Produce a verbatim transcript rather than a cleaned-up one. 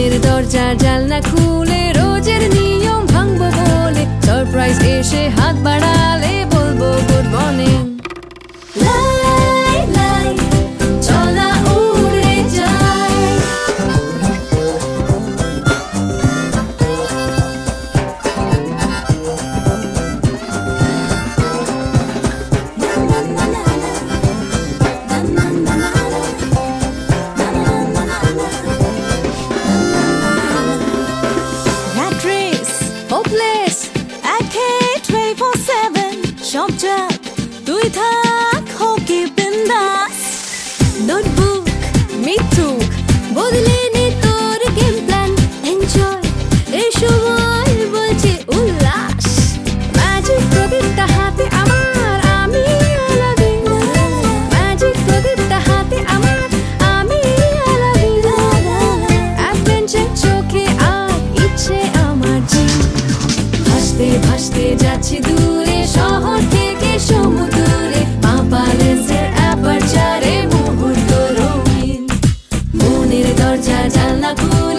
মনের দরজার জানলা খুলে রোজের নিয়ম ভাঙবো বলে সারপ্রাইজ এসে হাত বাড়ালে বলবো গুড মর্নিং। সবজাক তুই থাক হোকি বিন্দাস নোটবুক মিথুক বদলে নে তোর গেম প্ল্যান এনজয় এই সময় বলছে উল্লাস ম্যাজিক প্রদীপটা হাতে আমার আমি আলাদি ম্যাজিক প্রদীপটা হাতে আমার আমি আলাদি অ্যাডভেঞ্চার চোখে আর ইচ্ছে আমার জি ভাসতে ভাসতে যাচ্ছি দূরে শহর থেকে সমুদ্রে পাপা লেন্সের অ্যাপারচারে মুহূর্ত রঙিন মনের দরজা জানলা খুলে